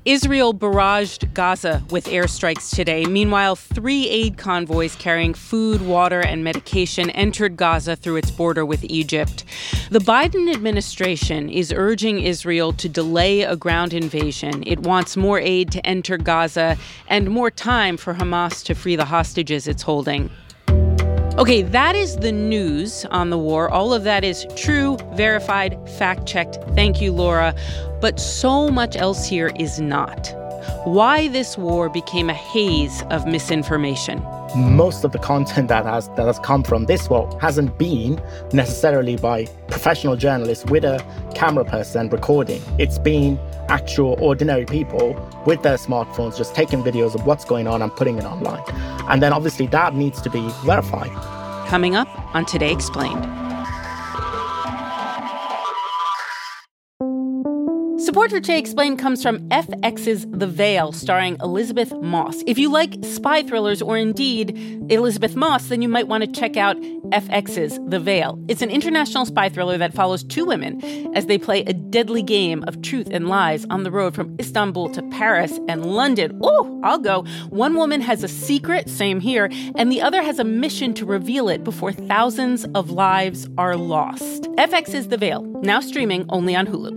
Israel barraged Gaza with airstrikes today. Meanwhile, 3 aid convoys carrying food, water, and medication entered Gaza through its border with Egypt. The Biden administration is urging Israel to delay a ground invasion. It wants more aid to enter Gaza and more time for Hamas to free the hostages it's holding. Okay, that is the news on the war. All of that is true, verified, fact-checked. Thank you, Laura. But so much else here is not. Why this war became a haze of misinformation. Most of the content that has come from this war hasn't been necessarily by professional journalists with a camera person recording. It's been actual ordinary people with their smartphones just taking videos of what's going on and putting it online. And then obviously that needs to be verified. Coming up on Today Explained. Support for Today Explained comes from FX's The Veil, starring Elizabeth Moss. If you like spy thrillers or indeed Elizabeth Moss, then you might want to check out FX's The Veil. It's an international spy thriller that follows 2 women as they play a deadly game of truth and lies on the road from Istanbul to Paris and London. Oh, I'll go. One woman has a secret, same here, and the other has a mission to reveal it before thousands of lives are lost. FX's The Veil, now streaming only on Hulu.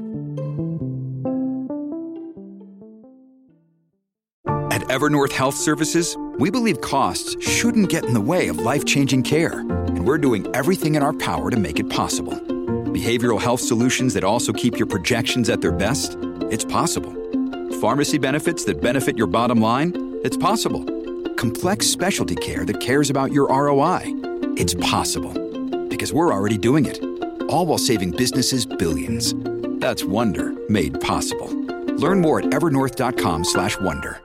At Evernorth Health Services, we believe costs shouldn't get in the way of life-changing care, and we're doing everything in our power to make it possible. Behavioral health solutions that also keep your projections at their best? It's possible. Pharmacy benefits that benefit your bottom line? It's possible. Complex specialty care that cares about your ROI? It's possible. Because we're already doing it. All while saving businesses billions. That's Wonder made possible. Learn more at evernorth.com/wonder.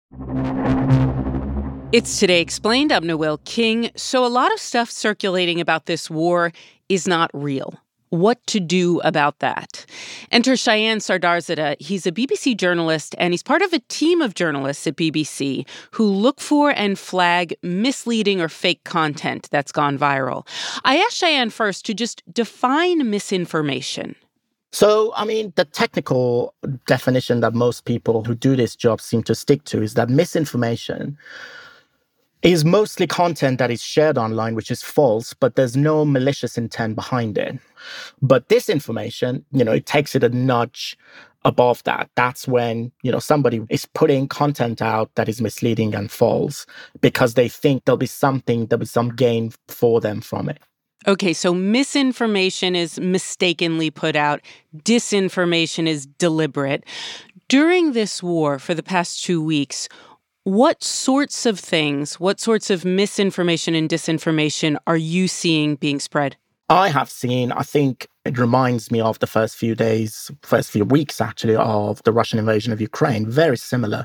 It's Today Explained. I'm Noel King. So a lot of stuff circulating about this war is not real. What to do about that? Enter Shayan Sardarzadeh. He's a BBC journalist, and he's part of a team of journalists at BBC who look for and flag misleading or fake content that's gone viral. I asked Shayan first to just define misinformation. So, the technical definition that most people who do this job seem to stick to is that misinformation is mostly content that is shared online, which is false, but there's no malicious intent behind it. But disinformation, it takes it a nudge above that. That's when, somebody is putting content out that is misleading and false because they think there'll be some gain for them from it. Okay, so misinformation is mistakenly put out. Disinformation is deliberate. During this war for the past 2 weeks, what sorts of misinformation and disinformation are you seeing being spread? I think it reminds me of the first few weeks actually, of the Russian invasion of Ukraine. Very similar.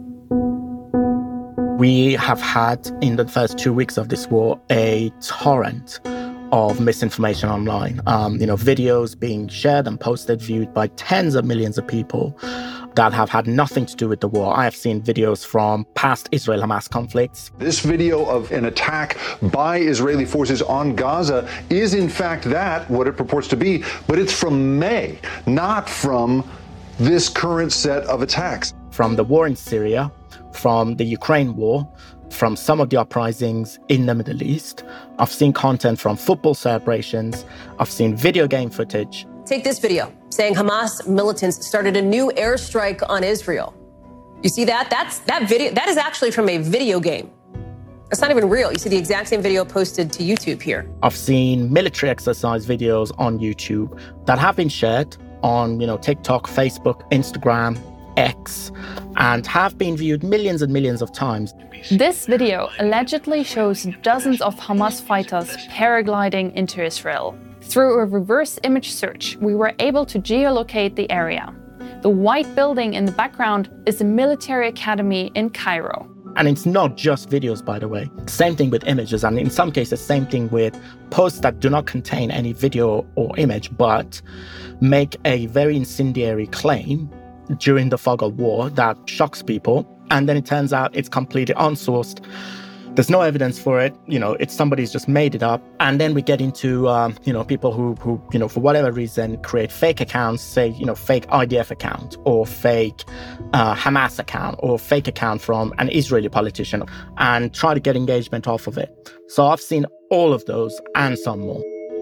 We have had, in the first 2 weeks of this war, a torrent of misinformation online. Videos being shared and posted, viewed by tens of millions of people that have had nothing to do with the war. I have seen videos from past Israel-Hamas conflicts. This video of an attack by Israeli forces on Gaza is in fact what it purports to be, but it's from May, not from this current set of attacks. From the war in Syria, from the Ukraine war, from some of the uprisings in the Middle East. I've seen content from football celebrations. I've seen video game footage. Take this video saying Hamas militants started a new airstrike on Israel. You see that? That video. That is actually from a video game. It's not even real. You see the exact same video posted to YouTube here. I've seen military exercise videos on YouTube that have been shared on, TikTok, Facebook, Instagram, X, and have been viewed millions and millions of times. This video allegedly shows dozens of Hamas fighters paragliding into Israel. Through a reverse image search, we were able to geolocate the area. The white building in the background is a military academy in Cairo. And it's not just videos, by the way. Same thing with images, and in some cases, same thing with posts that do not contain any video or image, but make a very incendiary claim during the fog of war that shocks people. And then it turns out it's completely unsourced, There's no evidence for it. It's somebody's just made it up. And then we get into, people who, for whatever reason, create fake accounts, say, fake IDF account or fake Hamas account or fake account from an Israeli politician and try to get engagement off of it. So I've seen all of those and some more.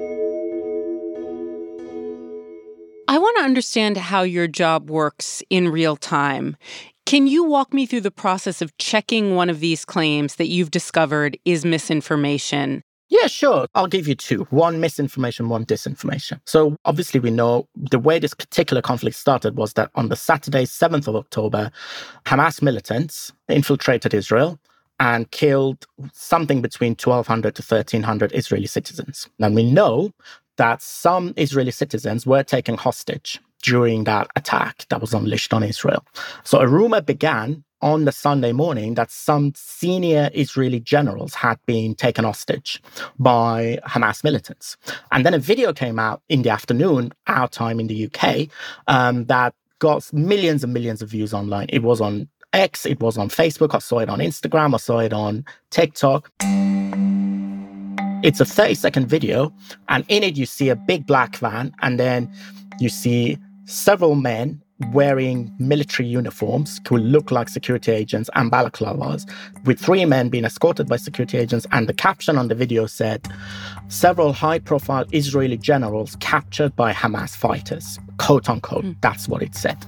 I want to understand how your job works in real time. Can you walk me through the process of checking one of these claims that you've discovered is misinformation? Yeah, sure. I'll give you two. One misinformation, one disinformation. So obviously we know the way this particular conflict started was that on the Saturday, 7th of October, Hamas militants infiltrated Israel and killed something between 1,200 to 1,300 Israeli citizens. And we know that some Israeli citizens were taken hostage during that attack that was unleashed on Israel. So a rumor began on the Sunday morning that some senior Israeli generals had been taken hostage by Hamas militants. And then a video came out in the afternoon, our time in the UK, that got millions and millions of views online. It was on X, it was on Facebook, I saw it on Instagram, I saw it on TikTok. It's a 30-second video, and in it you see a big black van, and then you see several men wearing military uniforms who look like security agents and balaclavas, with three men being escorted by security agents. And the caption on the video said, "Several high-profile Israeli generals captured by Hamas fighters," quote unquote. That's what it said.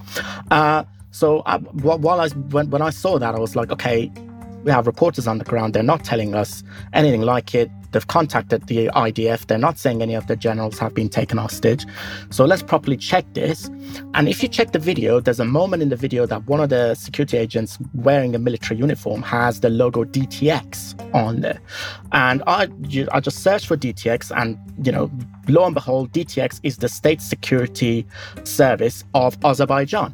When I saw that, I was like, okay, we have reporters on the ground. They're not telling us anything like it. They've contacted the IDF. They're not saying any of the generals have been taken hostage. So let's properly check this. And if you check the video, there's a moment in the video that one of the security agents wearing a military uniform has the logo DTX on there. And I just searched for DTX, and, lo and behold, DTX is the state security service of Azerbaijan.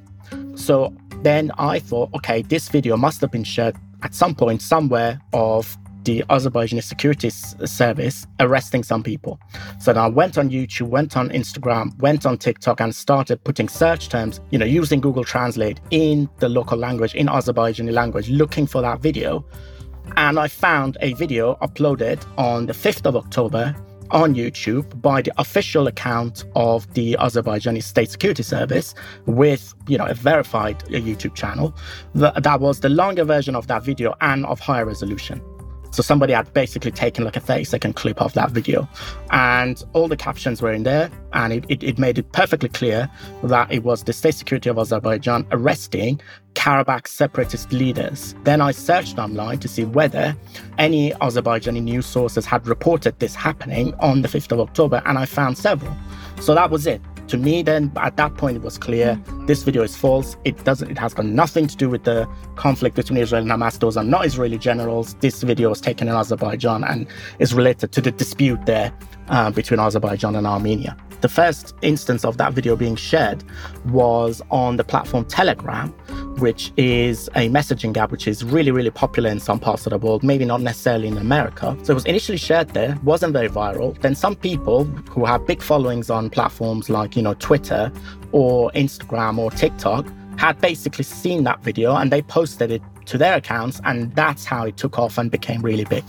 So then I thought, okay, this video must have been shared at some point somewhere of the Azerbaijani security service arresting some people. So then I went on YouTube, went on Instagram, went on TikTok, and started putting search terms, using Google Translate in the local language, in Azerbaijani language, looking for that video. And I found a video uploaded on the 5th of October on YouTube by the official account of the Azerbaijani State Security Service with, a verified YouTube channel. That was the longer version of that video and of higher resolution. So somebody had basically taken like a 30-second clip of that video, and all the captions were in there, and it made it perfectly clear that it was the state security of Azerbaijan arresting Karabakh separatist leaders. Then I searched online to see whether any Azerbaijani news sources had reported this happening on the 5th of October, and I found several. So that was it. To me, then, at that point, it was clear this video is false. It has got nothing to do with the conflict between Israel and Hamas. Those are not Israeli generals. This video was taken in Azerbaijan and is related to the dispute there between Azerbaijan and Armenia. The first instance of that video being shared was on the platform Telegram, which is a messaging app which is really, really popular in some parts of the world, maybe not necessarily in America. So it was initially shared there, wasn't very viral. Then some people who have big followings on platforms like, Twitter or Instagram or TikTok had basically seen that video and they posted it to their accounts, and that's how it took off and became really big.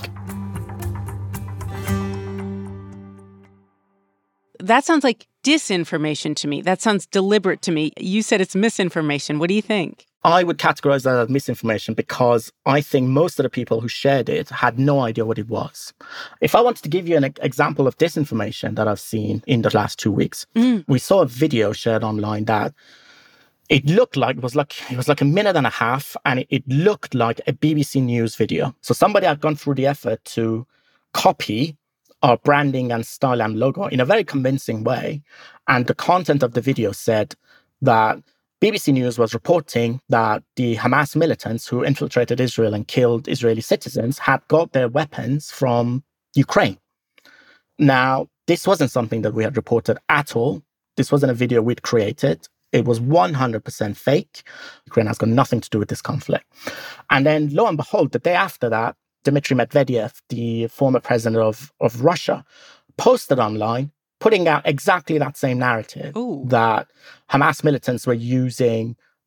That sounds like disinformation to me. That sounds deliberate to me. You said it's misinformation. What do you think? I would categorize that as misinformation because I think most of the people who shared it had no idea what it was. If I wanted to give you an example of disinformation that I've seen in the last 2 weeks, we saw a video shared online that it looked like it was like a minute and a half, and it looked like a BBC News video. So somebody had gone through the effort to copy our branding and style and logo in a very convincing way. And the content of the video said that BBC News was reporting that the Hamas militants who infiltrated Israel and killed Israeli citizens had got their weapons from Ukraine. Now, this wasn't something that we had reported at all. This wasn't a video we'd created. It was 100% fake. Ukraine has got nothing to do with this conflict. And then, lo and behold, the day after that, Dmitry Medvedev, the former president of Russia, posted online, putting out exactly that same narrative, that Hamas militants were using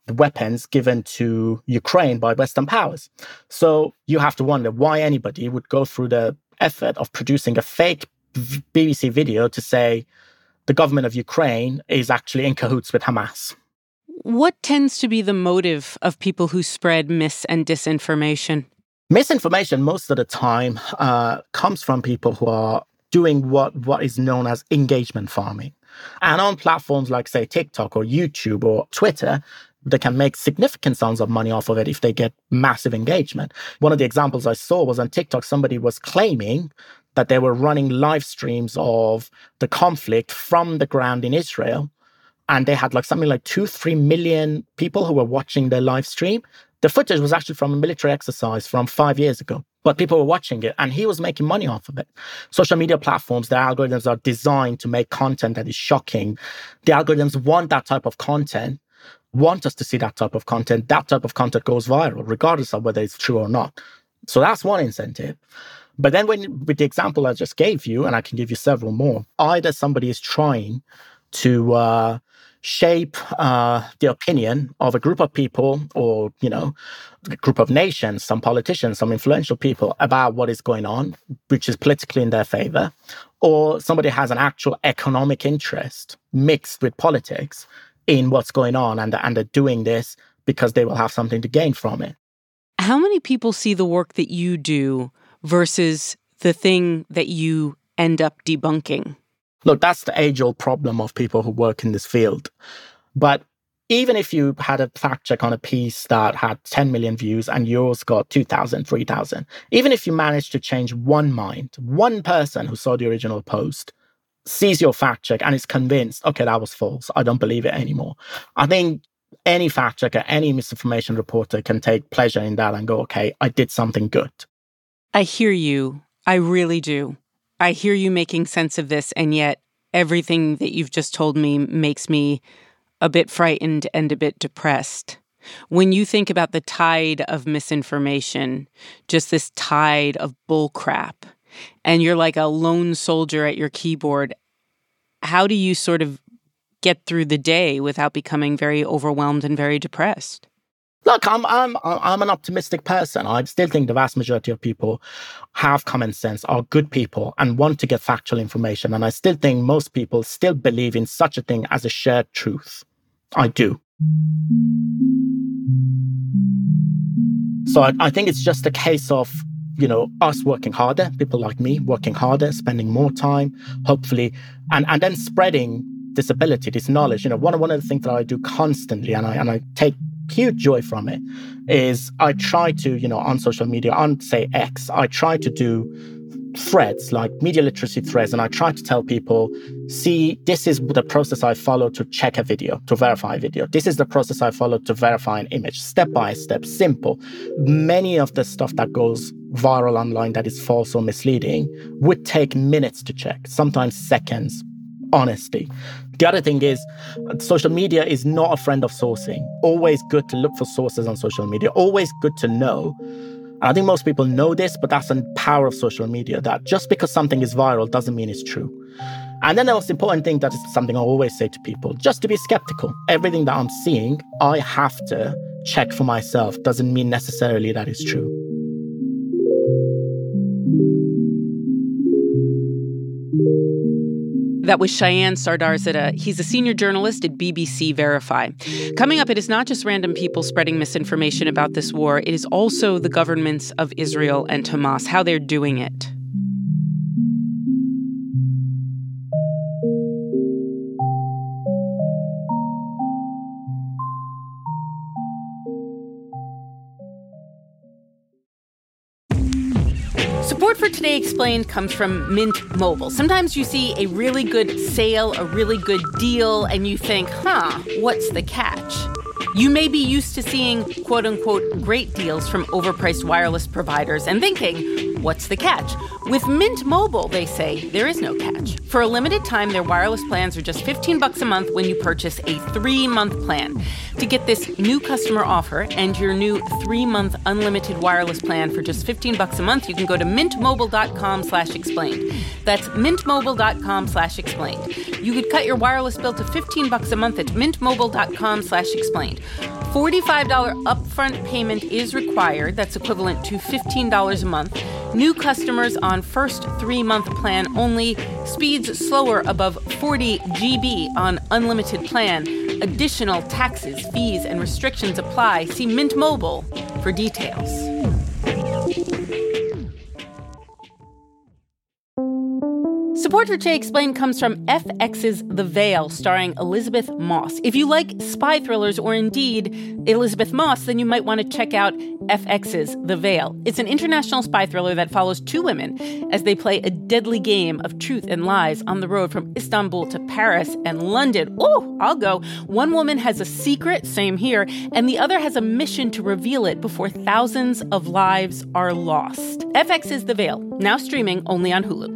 weapons given to Ukraine by Western powers. So you have to wonder why anybody would go through the effort of producing a fake BBC video to say the government of Ukraine is actually in cahoots with Hamas. What tends to be the motive of people who spread mis- and disinformation? Misinformation most of the time comes from people who are doing what is known as engagement farming. And on platforms like, say, TikTok or YouTube or Twitter, they can make significant sums of money off of it if they get massive engagement. One of the examples I saw was on TikTok, somebody was claiming that they were running live streams of the conflict from the ground in Israel. And they had something like 2-3 million people who were watching their live stream. The footage was actually from a military exercise from 5 years ago, but people were watching it and he was making money off of it. Social media platforms, their algorithms are designed to make content that is shocking. The algorithms want that type of content, want us to see that type of content. That type of content goes viral, regardless of whether it's true or not. So that's one incentive. But then with the example I just gave you, and I can give you several more, either somebody is trying to shape the opinion of a group of people or, a group of nations, some politicians, some influential people about what is going on, which is politically in their favor, or somebody has an actual economic interest mixed with politics in what's going on, and they're doing this because they will have something to gain from it. How many people see the work that you do versus the thing that you end up debunking? Look, that's the age-old problem of people who work in this field. But even if you had a fact check on a piece that had 10 million views and yours got 2,000, 3,000, even if you managed to change one mind, one person who saw the original post sees your fact check and is convinced, okay, that was false, I don't believe it anymore. I think any fact checker, any misinformation reporter can take pleasure in that and go, okay, I did something good. I hear you. I really do. I hear you making sense of this, and yet everything that you've just told me makes me a bit frightened and a bit depressed. When you think about the tide of misinformation, just this tide of bullcrap, and you're like a lone soldier at your keyboard, how do you sort of get through the day without becoming very overwhelmed and very depressed? Look, I'm an optimistic person. I still think the vast majority of people have common sense, are good people, and want to get factual information. And I still think most people still believe in such a thing as a shared truth. I do. So I think it's just a case of, us working harder, people like me working harder, spending more time, hopefully, and then spreading this ability, this knowledge. One of the things that I do constantly, and I take huge joy from it, is I try to, on social media, on, say, X, I try to do threads, like media literacy threads, and I try to tell people, see, this is the process I follow to check a video, to verify a video. This is the process I follow to verify an image, step by step, simple. Many of the stuff that goes viral online that is false or misleading would take minutes to check, sometimes seconds, honestly. The other thing is, social media is not a friend of sourcing. Always good to look for sources on social media. Always good to know. I think most people know this, but that's the power of social media, that just because something is viral doesn't mean it's true. And then the most important thing, that is something I always say to people, just to be skeptical. Everything that I'm seeing, I have to check for myself. Doesn't mean necessarily that it's true. That was Shayan Sardarzadeh. He's a senior journalist at BBC Verify. Coming up, it is not just random people spreading misinformation about this war. It is also the governments of Israel and Hamas, how they're doing it. Support for Today Explained comes from Mint Mobile. Sometimes you see a really good sale, a really good deal, and you think, what's the catch? You may be used to seeing, quote-unquote, great deals from overpriced wireless providers and thinking, what's the catch? With Mint Mobile, they say there is no catch. For a limited time, their wireless plans are just $15 a month when you purchase a 3-month plan. To get this new customer offer and your new 3-month unlimited wireless plan for just $15 a month, you can go to mintmobile.com/explained. That's mintmobile.com/explained. You could cut your wireless bill to $15 a month at mintmobile.com/explained. $45 upfront payment is required. That's equivalent to $15 a month. New customers on first 3-month plan only. Speeds slower above 40 GB on unlimited plan. Additional taxes, fees, and restrictions apply. See Mint Mobile for details. Support for Jay Explained comes from FX's The Veil, starring Elizabeth Moss. If you like spy thrillers or indeed Elizabeth Moss, then you might want to check out FX's The Veil. It's an international spy thriller that follows 2 women as they play a deadly game of truth and lies on the road from Istanbul to Paris and London. Oh, I'll go. One woman has a secret, same here, and the other has a mission to reveal it before thousands of lives are lost. FX's The Veil, now streaming only on Hulu.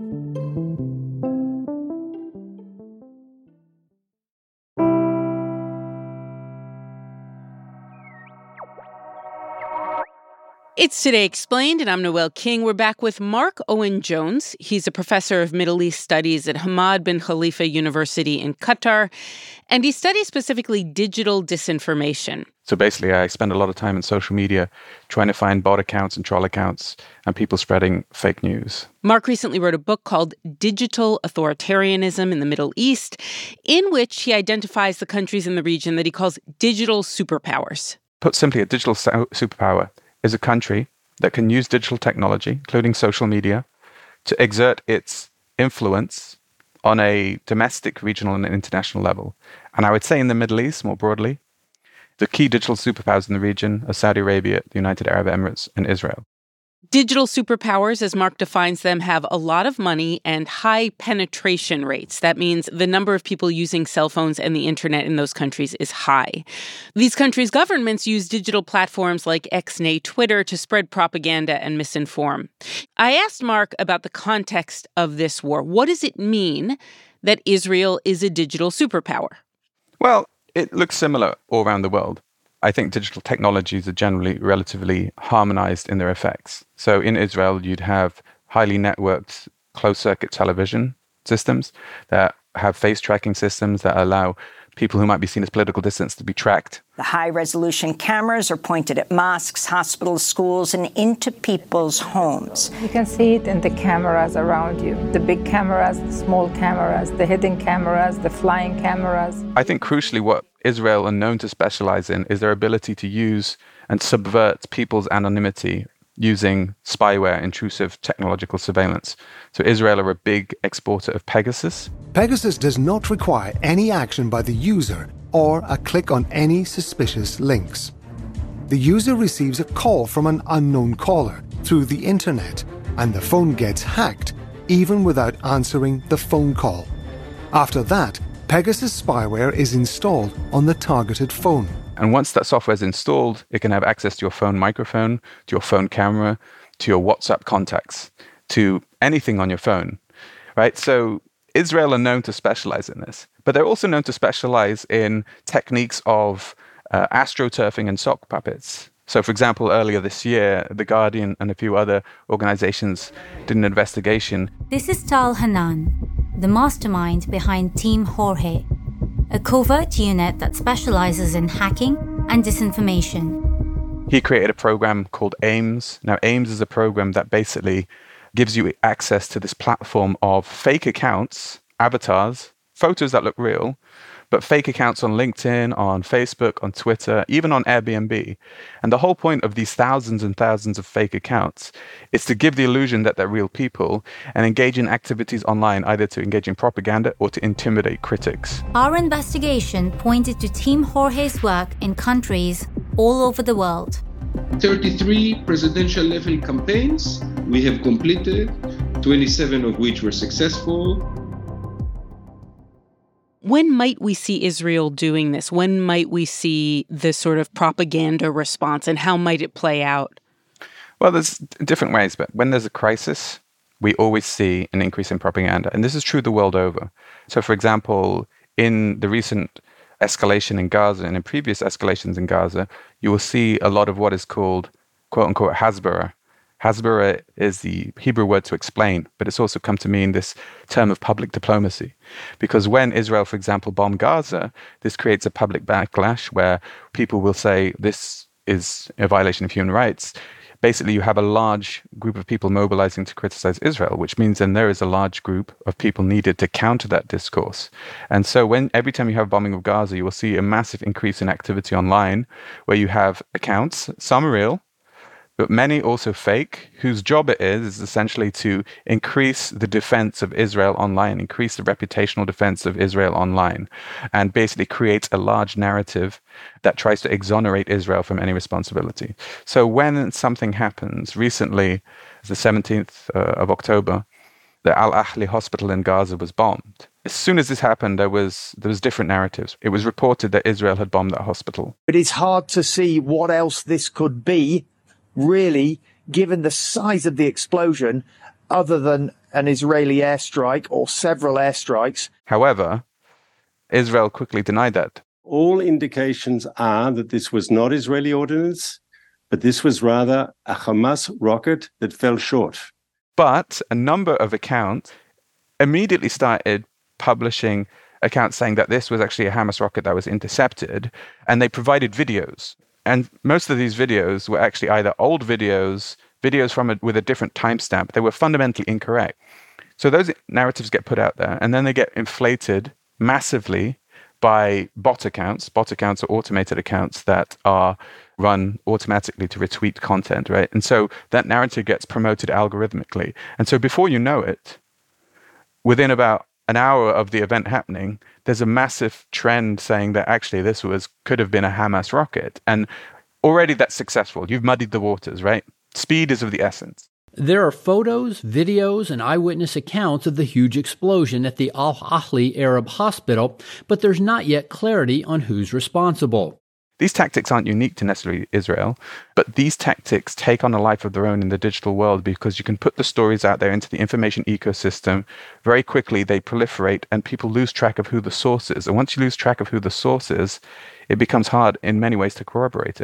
It's Today Explained, and I'm Noel King. We're back with Mark Owen Jones. He's a professor of Middle East Studies at Hamad bin Khalifa University in Qatar, and he studies specifically digital disinformation. So basically, I spend a lot of time in social media trying to find bot accounts and troll accounts and people spreading fake news. Mark recently wrote a book called Digital Authoritarianism in the Middle East, in which he identifies the countries in the region that he calls digital superpowers. Put simply, a digital superpower is a country that can use digital technology, including social media, to exert its influence on a domestic, regional, and international level. And I would say in the Middle East, more broadly, the key digital superpowers in the region are Saudi Arabia, the United Arab Emirates, and Israel. Digital superpowers, as Mark defines them, have a lot of money and high penetration rates. That means the number of people using cell phones and the internet in those countries is high. These countries' governments use digital platforms like X-nay Twitter to spread propaganda and misinform. I asked Mark about the context of this war. What does it mean that Israel is a digital superpower? Well, it looks similar all around the world. I think digital technologies are generally relatively harmonized in their effects. So in Israel, you'd have highly networked closed-circuit television systems that have face tracking systems that allow people who might be seen as political dissidents to be tracked. The high-resolution cameras are pointed at mosques, hospitals, schools, and into people's homes. You can see it in the cameras around you. The big cameras, the small cameras, the hidden cameras, the flying cameras. I think crucially what Israel are known to specialize in is their ability to use and subvert people's anonymity using spyware, intrusive technological surveillance. So Israel are a big exporter of Pegasus. Pegasus does not require any action by the user or a click on any suspicious links. The user receives a call from an unknown caller through the internet, and the phone gets hacked even without answering the phone call. After that, Pegasus spyware is installed on the targeted phone. And once that software is installed, it can have access to your phone microphone, to your phone camera, to your WhatsApp contacts, to anything on your phone, right? So Israel are known to specialize in this, but they're also known to specialize in techniques of astroturfing and sock puppets. So, for example, earlier this year, The Guardian and a few other organizations did an investigation. This is Tal Hanan, the mastermind behind Team Jorge, a covert unit that specializes in hacking and disinformation. He created a program called AIMS. Now, AIMS is a program that basically gives you access to this platform of fake accounts, avatars, photos that look real, but fake accounts on LinkedIn, on Facebook, on Twitter, even on Airbnb. And the whole point of these thousands and thousands of fake accounts is to give the illusion that they're real people and engage in activities online, either to engage in propaganda or to intimidate critics. Our investigation pointed to Team Jorge's work in countries all over the world. 33 presidential level campaigns we have completed, 27 of which were successful. When might we see Israel doing this? When might we see this sort of propaganda response, and how might it play out? Well, there's different ways, but when there's a crisis, we always see an increase in propaganda. And this is true the world over. So, for example, in the recent escalation in Gaza and in previous escalations in Gaza, you will see a lot of what is called, quote unquote, hasbara. Hasbara is the Hebrew word to explain, but it's also come to mean this term of public diplomacy. Because when Israel, for example, bombed Gaza, this creates a public backlash where people will say this is a violation of human rights. Basically, you have a large group of people mobilizing to criticize Israel, which means then there is a large group of people needed to counter that discourse. And so every time you have bombing of Gaza, you will see a massive increase in activity online where you have accounts, some real, but many also fake, whose job it is essentially to increase the defense of Israel online, increase the reputational defense of Israel online, and basically creates a large narrative that tries to exonerate Israel from any responsibility. So when something happens, recently, the 17th of October, the Al-Ahli hospital in Gaza was bombed. As soon as this happened, there was different narratives. It was reported that Israel had bombed that hospital. But it's hard to see what else this could be, really, given the size of the explosion, other than an Israeli airstrike or several airstrikes. However, Israel quickly denied that. All indications are that this was not Israeli ordnance, but this was rather a Hamas rocket that fell short. But a number of accounts immediately started publishing accounts saying that this was actually a Hamas rocket that was intercepted, and they provided videos. And most of these videos were actually either old videos with a different timestamp. They were fundamentally incorrect. So those narratives get put out there, and then they get inflated massively by bot accounts. Bot accounts are automated accounts that are run automatically to retweet content, right? And so that narrative gets promoted algorithmically. And so before you know it, within about an hour of the event happening, there's a massive trend saying that actually this could have been a Hamas rocket. And already that's successful. You've muddied the waters, right? Speed is of the essence. There are photos, videos, and eyewitness accounts of the huge explosion at the Al-Ahli Arab Hospital, but there's not yet clarity on who's responsible. These tactics aren't unique to necessarily Israel, but these tactics take on a life of their own in the digital world because you can put the stories out there into the information ecosystem. Very quickly, they proliferate and people lose track of who the source is. And once you lose track of who the source is, it becomes hard in many ways to corroborate it.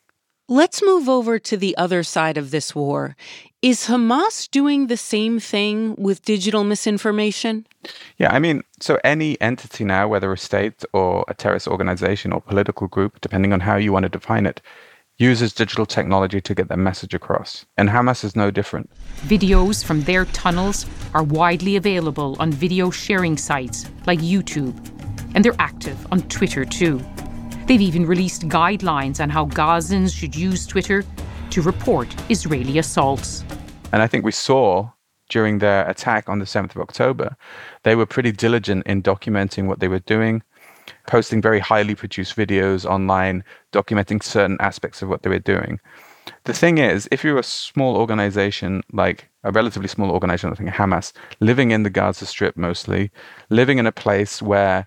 Let's move over to the other side of this war. Is Hamas doing the same thing with digital misinformation? Yeah, I mean, so any entity now, whether a state or a terrorist organization or political group, depending on how you want to define it, uses digital technology to get their message across. And Hamas is no different. Videos from their tunnels are widely available on video sharing sites like YouTube, and they're active on Twitter too. They've even released guidelines on how Gazans should use Twitter to report Israeli assaults. And I think we saw during their attack on the 7th of October, they were pretty diligent in documenting what they were doing, posting very highly produced videos online, documenting certain aspects of what they were doing. The thing is, if you're a small organization, like a relatively small organization, I think Hamas, living in the Gaza Strip mostly, living in a place where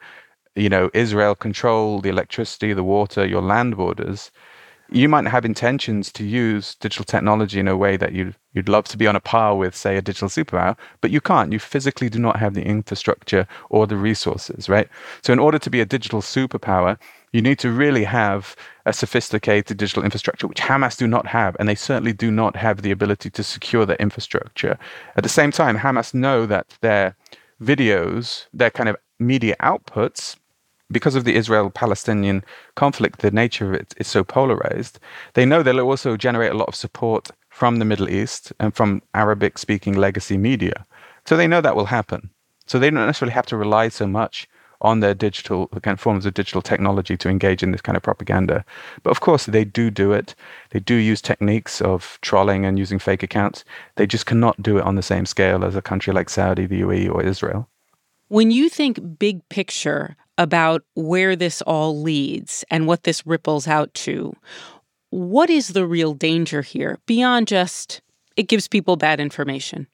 Israel control the electricity, the water, your land borders, you might have intentions to use digital technology in a way that you'd love to be on a par with, say, a digital superpower, but you can't. You physically do not have the infrastructure or the resources, right? So in order to be a digital superpower, you need to really have a sophisticated digital infrastructure, which Hamas do not have, and they certainly do not have the ability to secure their infrastructure. At the same time, Hamas know that their videos, their kind of media outputs, because of the Israel-Palestinian conflict, the nature of it is so polarized, they know they'll also generate a lot of support from the Middle East and from Arabic-speaking legacy media. So they know that will happen. So they don't necessarily have to rely so much on their digital kind of forms of digital technology to engage in this kind of propaganda. But of course, they do it. They do use techniques of trolling and using fake accounts. They just cannot do it on the same scale as a country like Saudi, the UAE, or Israel. When you think big picture about where this all leads and what this ripples out to, what is the real danger here beyond just it gives people bad information?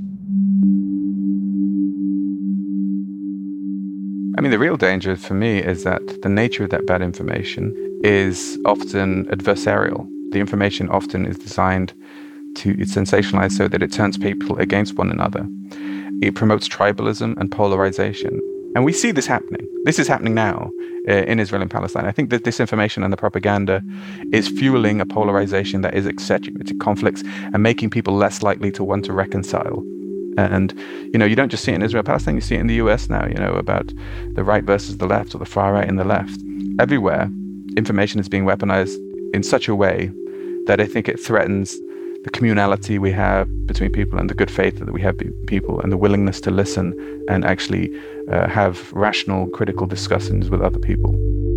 I mean, the real danger for me is that the nature of that bad information is often adversarial. The information often is designed it's sensationalized so that it turns people against one another. It promotes tribalism and polarization. And we see this happening. This is happening now in Israel and Palestine. I think that disinformation and the propaganda is fueling a polarization that is accentuating conflicts and making people less likely to want to reconcile. And, you don't just see it in Israel, Palestine, you see it in the US now, about the right versus the left or the far right and the left. Everywhere, information is being weaponized in such a way that I think it threatens the communality we have between people and the good faith that we have people and the willingness to listen and actually have rational, critical discussions with other people.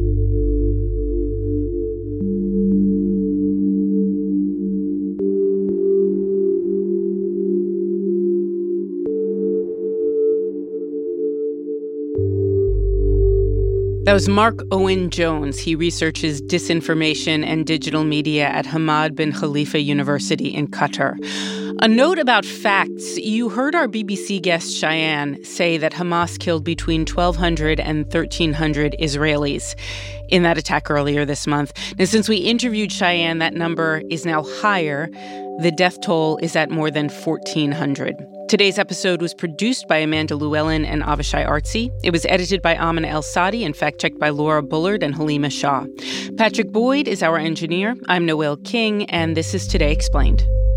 That was Mark Owen Jones. He researches disinformation and digital media at Hamad bin Khalifa University in Qatar. A note about facts. You heard our BBC guest Cheyenne say that Hamas killed between 1,200 and 1,300 Israelis in that attack earlier this month. Now, since we interviewed Cheyenne, that number is now higher. The death toll is at more than 1,400. Today's episode was produced by Amanda Llewellyn and Avishai Artsy. It was edited by Amina El-Sadi and fact-checked by Laura Bullard and Halima Shah. Patrick Boyd is our engineer. I'm Noel King, and this is Today Explained.